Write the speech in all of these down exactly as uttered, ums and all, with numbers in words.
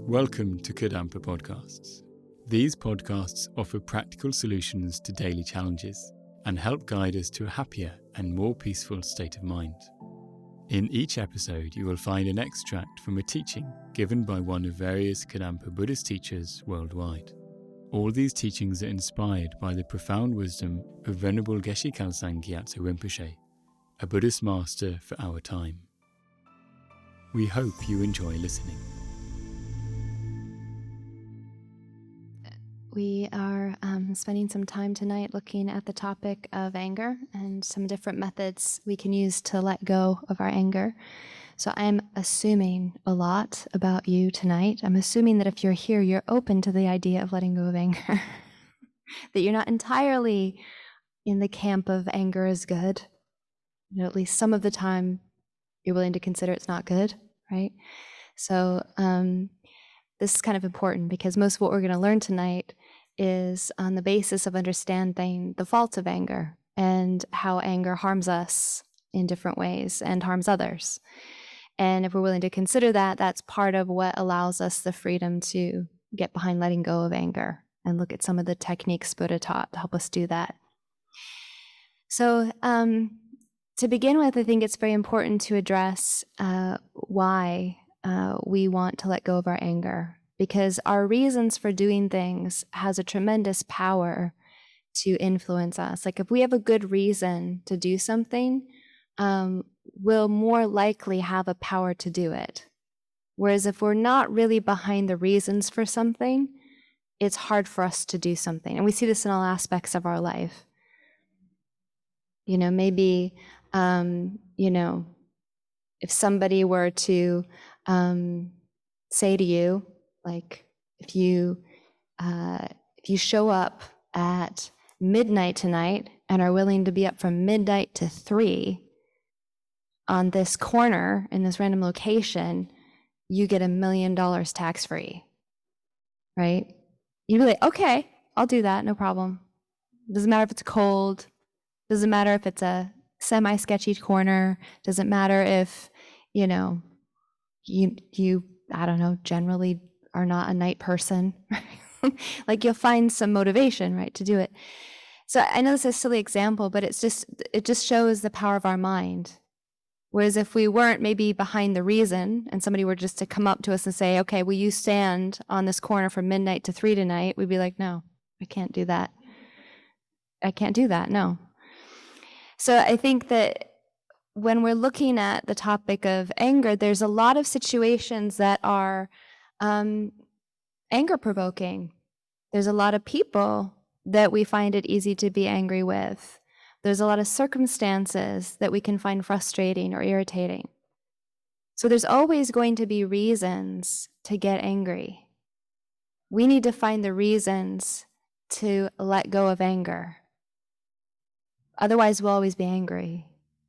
Welcome to Kadampa Podcasts. These podcasts offer practical solutions to daily challenges and help guide us to a happier and more peaceful state of mind. In each episode, you will find an extract from a teaching given by one of various Kadampa Buddhist teachers worldwide. All these teachings are inspired by the profound wisdom of Venerable Geshe Khalsang Gyatso Rinpoche, a Buddhist master for our time. We hope you enjoy listening. We are um, spending some time tonight looking at the topic of anger and some different methods we can use to let go of our anger. So I'm assuming a lot about you tonight. I'm assuming that if you're here, you're open to the idea of letting go of anger, that you're not entirely in the camp of anger is good. You know, at least some of the time you're willing to consider it's not good, right? So um, this is kind of important because most of what we're going to learn tonight is on the basis of understanding the faults of anger and how anger harms us in different ways and harms others. And if we're willing to consider that, that's part of what allows us the freedom to get behind letting go of anger and look at some of the techniques Buddha taught to help us do that. So um, to begin with, I think it's very important to address uh, why uh, we want to let go of our anger, because our reasons for doing things has a tremendous power to influence us. Like if we have a good reason to do something, um, we'll more likely have a power to do it. Whereas if we're not really behind the reasons for something, it's hard for us to do something. And we see this in all aspects of our life. You know, maybe, um, you know, if somebody were to um, say to you, like if you uh, if you show up at midnight tonight and are willing to be up from midnight to three on this corner in this random location, you get a million dollars tax free, right? You'd be like, okay, I'll do that, no problem. Doesn't matter if it's cold. Doesn't matter if it's a semi-sketchy corner. Doesn't matter if, you know, you you I don't know, generally are not a night person. Like you'll find some motivation, right, to do it. So I know this is a silly example, but it's just it just shows the power of our mind. Whereas if we weren't maybe behind the reason and somebody were just to come up to us and say, okay, will you stand on this corner from midnight to three tonight? We'd be like, no, I can't do that. I can't do that, no. So I think that when we're looking at the topic of anger, there's a lot of situations that are um, anger-provoking. There's a lot of people that we find it easy to be angry with. There's a lot of circumstances that we can find frustrating or irritating. So there's always going to be reasons to get angry. We need to find the reasons to let go of anger. Otherwise, we'll always be angry.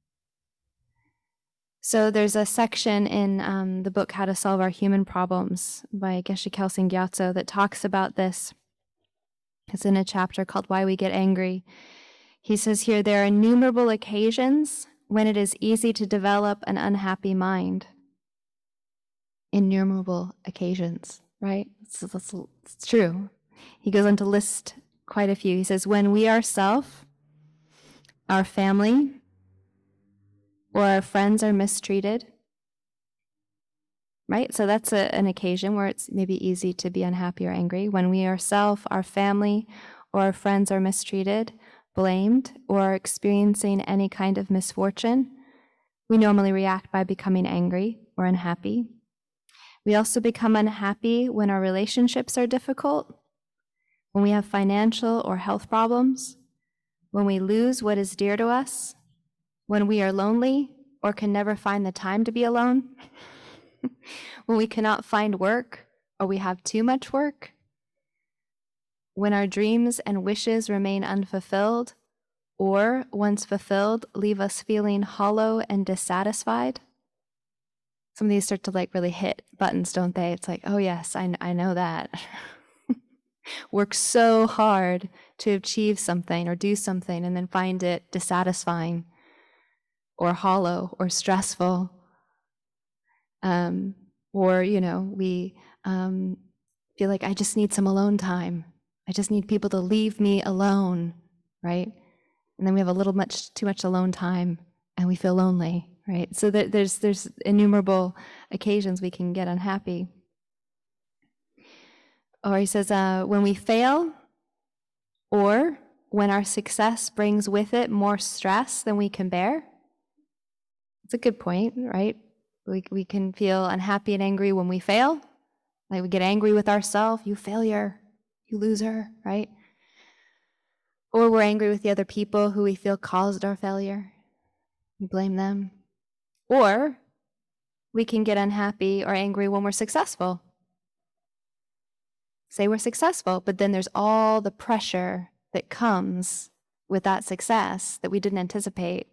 So there's a section in um, the book How to Solve Our Human Problems by Geshe Khalsang Gyatso that talks about this. It's in a chapter called Why We Get Angry. He says here, there are innumerable occasions when it is easy to develop an unhappy mind. Innumerable occasions, right? It's, it's, it's true. He goes on to list quite a few. He says, when we ourselves, our family, or our friends are mistreated, right? So that's a, an occasion where it's maybe easy to be unhappy or angry. When we ourselves, our family, or our friends are mistreated, blamed, or are experiencing any kind of misfortune, we normally react by becoming angry or unhappy. We also become unhappy when our relationships are difficult, when we have financial or health problems, when we lose what is dear to us, when we are lonely or can never find the time to be alone, when we cannot find work or we have too much work, when our dreams and wishes remain unfulfilled, or once fulfilled, leave us feeling hollow and dissatisfied. Some of these start to like really hit buttons, don't they? It's like, oh yes, I, I know that. Work so hard to achieve something or do something and then find it dissatisfying or hollow or stressful. Um, Or, you know, we um, feel like I just need some alone time. I just need people to leave me alone, right? And then we have a little much too much alone time and we feel lonely, right? So there, there's there's innumerable occasions we can get unhappy. Or he says, uh, when we fail, or when our success brings with it more stress than we can bear. It's a good point, right? We, we can feel unhappy and angry when we fail. Like we get angry with ourselves, you failure, you loser, right? Or we're angry with the other people who we feel caused our failure. We blame them. Or we can get unhappy or angry when we're successful. Say we're successful, but then there's all the pressure that comes with that success that we didn't anticipate.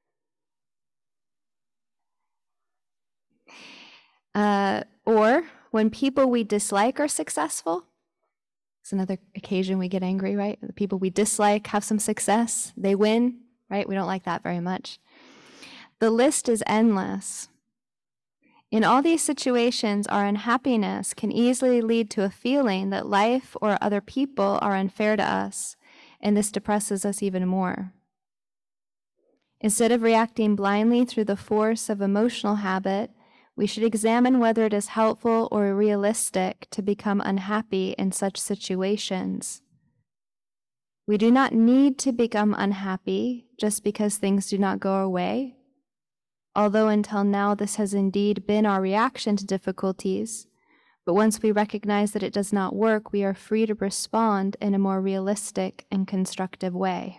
Uh, or when people we dislike are successful, it's another occasion we get angry, right? The people we dislike have some success, they win, right? We don't like that very much. The list is endless. In all these situations, our unhappiness can easily lead to a feeling that life or other people are unfair to us, and this depresses us even more. Instead of reacting blindly through the force of emotional habit, we should examine whether it is helpful or realistic to become unhappy in such situations. We do not need to become unhappy just because things do not go our way. Although until now this has indeed been our reaction to difficulties, but once we recognize that it does not work, we are free to respond in a more realistic and constructive way.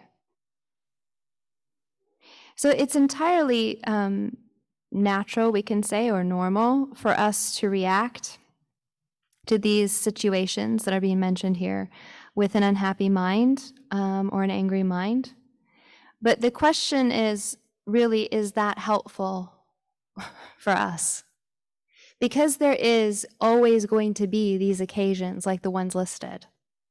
So it's entirely um, natural, we can say, or normal for us to react to these situations that are being mentioned here with an unhappy mind um, or an angry mind. But the question is, really, is that helpful for us? Because there is always going to be these occasions like the ones listed.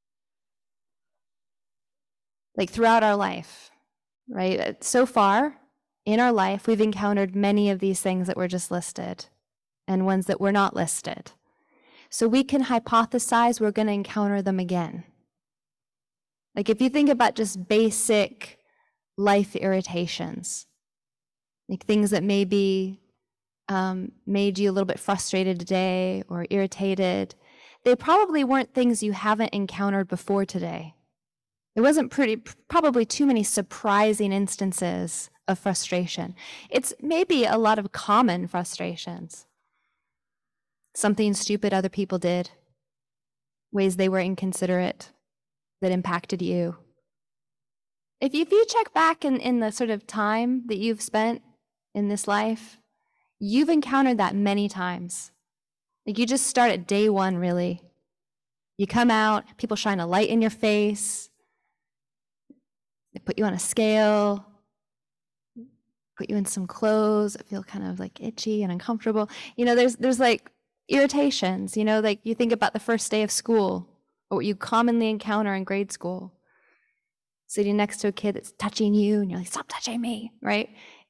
Like throughout our life, right? So far in our life, we've encountered many of these things that were just listed and ones that were not listed. So we can hypothesize we're going to encounter them again. Like if you think about just basic life irritations, like things that maybe um, made you a little bit frustrated today or irritated, they probably weren't things you haven't encountered before today. There wasn't pretty, probably too many surprising instances of frustration. It's maybe a lot of common frustrations. Something stupid other people did, ways they were inconsiderate that impacted you. If you, if you check back in, in the sort of time that you've spent in this life, you've encountered that many times. Like you just start at day one, really. You come out, people shine a light in your face, they put you on a scale, put you in some clothes that feel kind of like itchy and uncomfortable. You know, there's there's like irritations, you know, like you think about the first day of school or what you commonly encounter in grade school. Sitting next to a kid that's touching you and you're like, stop touching me, right?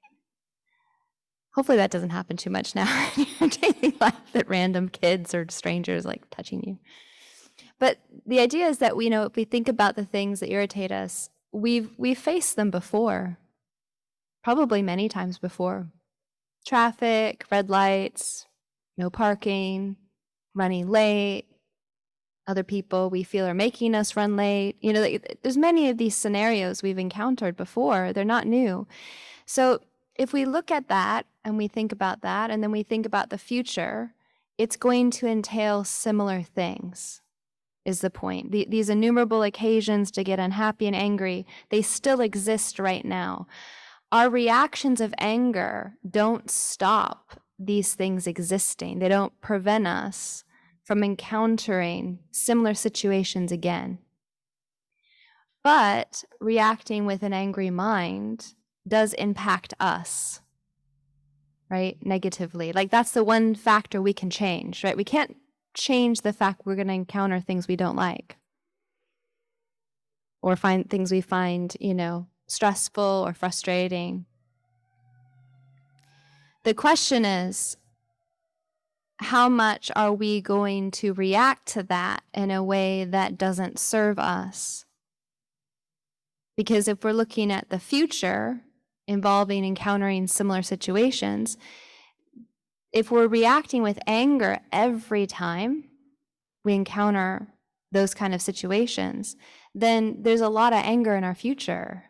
Hopefully that doesn't happen too much now in your daily life, that random kids or strangers like touching you. But the idea is that we, you know, if we think about the things that irritate us, we've we've faced them before, probably many times before. Traffic, red lights, no parking, running late, other people we feel are making us run late. You know, there's many of these scenarios we've encountered before. They're not new. So if we look at that and we think about that, and then we think about the future, it's going to entail similar things, is the point. The, these innumerable occasions to get unhappy and angry, they still exist right now. Our reactions of anger don't stop these things existing. They don't prevent us from encountering similar situations again. But reacting with an angry mind does impact us, right, negatively. Like that's the one factor we can change, right? We can't change the fact we're going to encounter things we don't like or find things we find, you know, stressful or frustrating. The question is, how much are we going to react to that in a way that doesn't serve us? Because if we're looking at the future involving encountering similar situations, if we're reacting with anger every time we encounter those kind of situations, then there's a lot of anger in our future.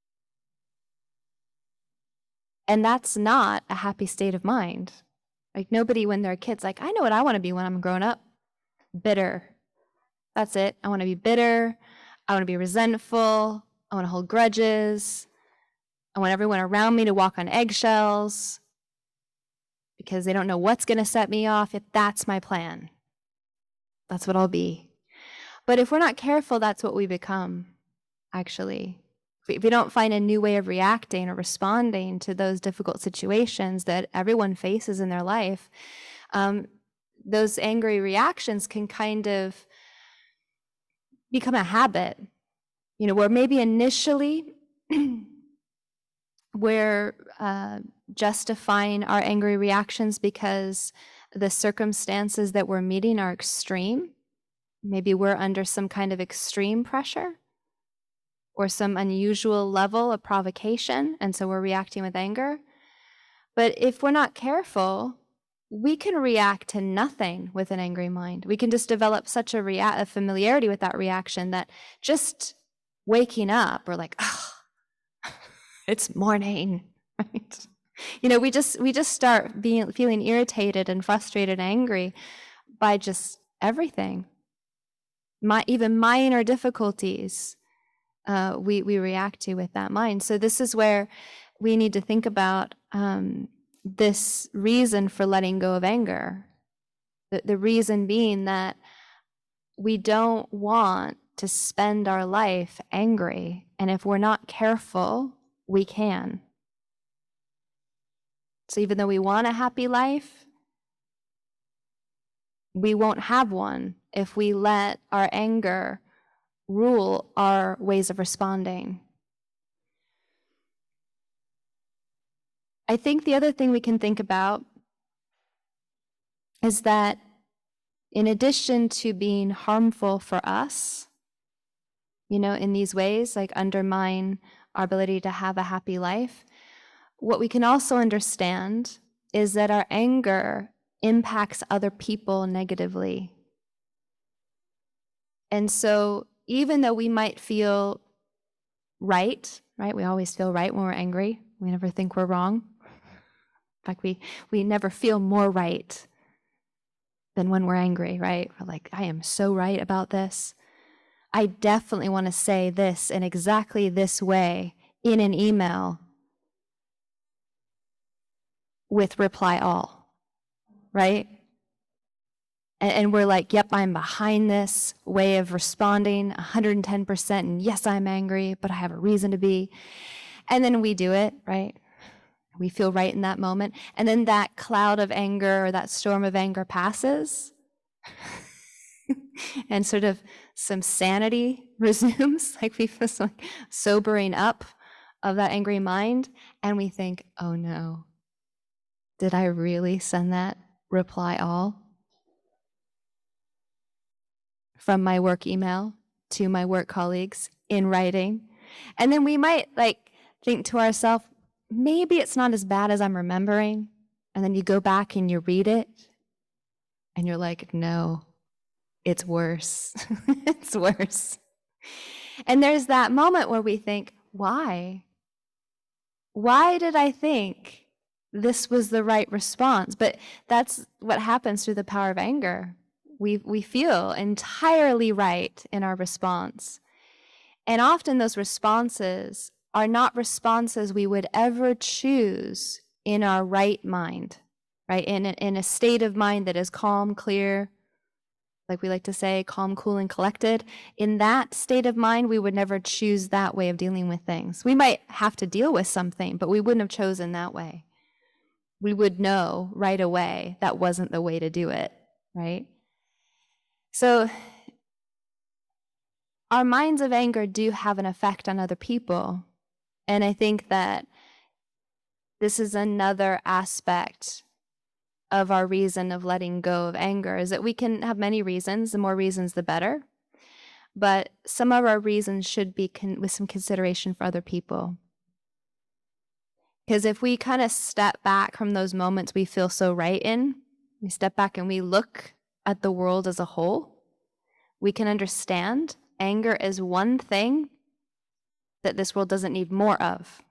And that's not a happy state of mind. Like nobody, when they're kids, like, I know what I want to be when I'm grown up. Bitter. That's it. I want to be bitter. I want to be resentful. I want to hold grudges. I want everyone around me to walk on eggshells because they don't know what's going to set me off. If that's my plan, that's what I'll be. But if we're not careful, that's what we become, actually. If we don't find a new way of reacting or responding to those difficult situations that everyone faces in their life, um, those angry reactions can kind of become a habit, you know, where maybe initially we're uh, justifying our angry reactions because the circumstances that we're meeting are extreme. Maybe we're under some kind of extreme pressure or some unusual level of provocation, and so we're reacting with anger. But if we're not careful, we can react to nothing with an angry mind. We can just develop such a, rea- a familiarity with that reaction that just waking up, we're like, oh, it's morning, right? You know, we just we just start being feeling irritated and frustrated and angry by just everything. My even minor difficulties, uh, we we react to with that mind. So this is where we need to think about um, this reason for letting go of anger. The, the reason being that we don't want to spend our life angry, and if we're not careful, we can. So even though we want a happy life, we won't have one if we let our anger rule our ways of responding. I think the other thing we can think about is that in addition to being harmful for us, you know, in these ways, like undermine our ability to have a happy life, what we can also understand is that our anger impacts other people negatively. And so even though we might feel right, right? We always feel right when we're angry. We never think we're wrong. In fact, we, we never feel more right than when we're angry, right? We're like, I am so right about this. I definitely want to say this in exactly this way in an email with reply all, right? And, and we're like, yep, I'm behind this way of responding one hundred ten percent. And yes, I'm angry, but I have a reason to be. And then we do it, right? We feel right in that moment. And then that cloud of anger or that storm of anger passes. And sort of some sanity resumes, like we feel some like sobering up of that angry mind. And we think, oh no, did I really send that reply all from my work email to my work colleagues in writing? And then we might like think to ourselves, maybe it's not as bad as I'm remembering. And then you go back and you read it and you're like, no, it's worse. It's worse. And there's that moment where we think, why? Why did I think this was the right response? But that's what happens through the power of anger. We, we feel entirely right in our response. And often those responses are not responses we would ever choose in our right mind, right? In a, in a state of mind that is calm, clear, like we like to say, calm, cool, and collected. In that state of mind, we would never choose that way of dealing with things. We might have to deal with something, but we wouldn't have chosen that way. We would know right away that wasn't the way to do it, right? So our minds of anger do have an effect on other people. And I think that this is another aspect of our reason of letting go of anger is that we can have many reasons. The more reasons, the better. But some of our reasons should be con- with some consideration for other people. Because if we kind of step back from those moments we feel so right in, we step back and we look at the world as a whole, we can understand anger is one thing that this world doesn't need more of,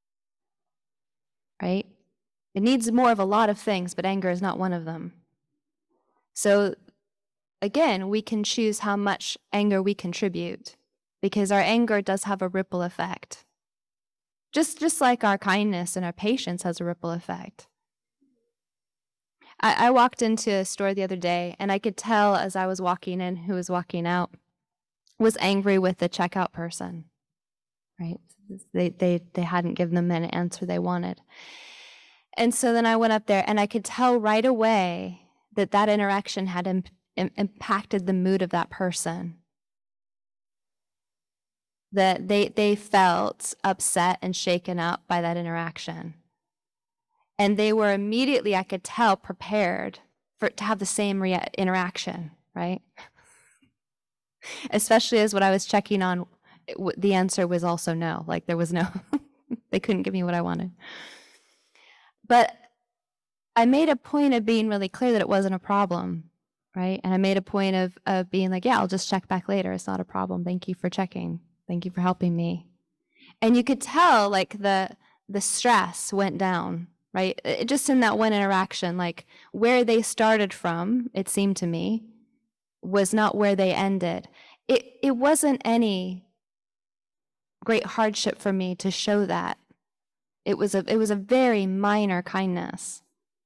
right? It needs more of a lot of things, but anger is not one of them. So again, we can choose how much anger we contribute, because our anger does have a ripple effect. Just, just like our kindness and our patience has a ripple effect. I, I walked into a store the other day, and I could tell as I was walking in who was walking out was angry with the checkout person, right? They, they, they hadn't given them an answer they wanted. And so then I went up there, and I could tell right away that that interaction had im- im- impacted the mood of that person. That they, they felt upset and shaken up by that interaction. And they were immediately, I could tell, prepared for to have the same rea- interaction, right? Especially as what I was checking on, it, w- the answer was also no. Like there was no, they couldn't give me what I wanted. But I made a point of being really clear that it wasn't a problem, right? And I made a point of, of being like, yeah, I'll just check back later. It's not a problem. Thank you for checking. Thank you for helping me. And you could tell like the the stress went down, right? It, just in that one interaction, like where they started from, it seemed to me, was not where they ended. It it wasn't any great hardship for me to show that. It was a it was a very minor kindness.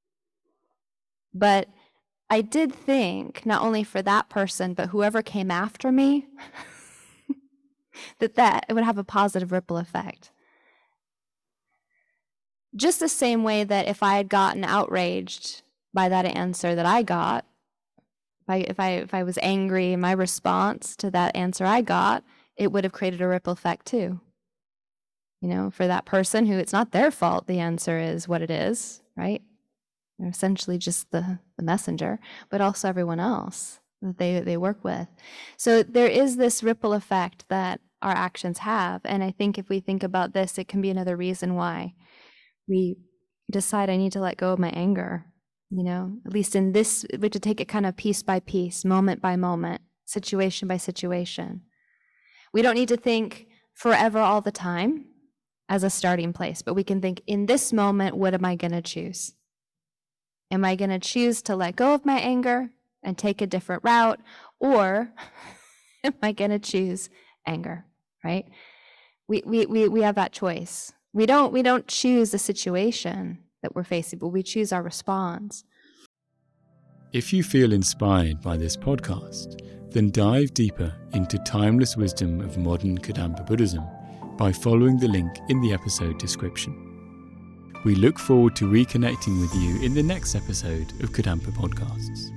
But I did think, not only for that person, but whoever came after me, that that it would have a positive ripple effect. Just the same way that if I had gotten outraged by that answer that I got, if I, if I, if I was angry in my response to that answer I got, it would have created a ripple effect too. You know, for that person who it's not their fault the answer is what it is, right? They're essentially just the, the messenger, but also everyone else that they, they work with. So there is this ripple effect that our actions have. And I think if we think about this, it can be another reason why we decide I need to let go of my anger, you know, at least in this, we have to take it kind of piece by piece, moment by moment, situation by situation. We don't need to think forever all the time as a starting place, but we can think in this moment, what am I going to choose? Am I going to choose to let go of my anger and take a different route, or am I going to choose anger, right? We, we, we, we have that choice. We don't, we don't choose the situation that we're facing, but we choose our response. If you feel inspired by this podcast, then dive deeper into timeless wisdom of modern Kadampa Buddhism by following the link in the episode description. We look forward to reconnecting with you in the next episode of Kadampa Podcasts.